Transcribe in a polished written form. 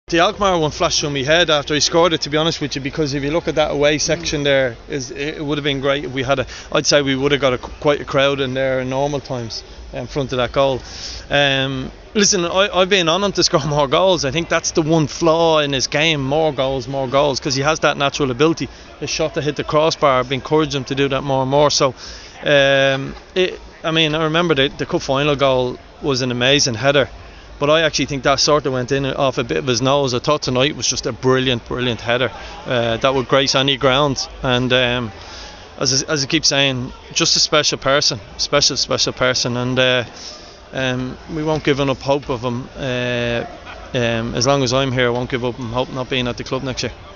The Alkmaar one flashed through my head after he scored it, to be honest with you, because if you look at that away section there, it would have been great if we had I'd say we would have got quite a crowd in there in normal times in front of that goal. Listen, I've been on him to score more goals. I think that's the one flaw in his game: more goals, because he has that natural ability. His shot to hit the crossbar, I've encouraged him to do that more and more. So, I remember the cup final goal was an amazing header. But I actually think that sort of went in off a bit of his nose. I thought tonight was just a brilliant header that would grace any ground. And as I keep saying, just a special person, special person. And we won't give up hope of him. As long as I'm here, I won't give up hope not being at the club next year.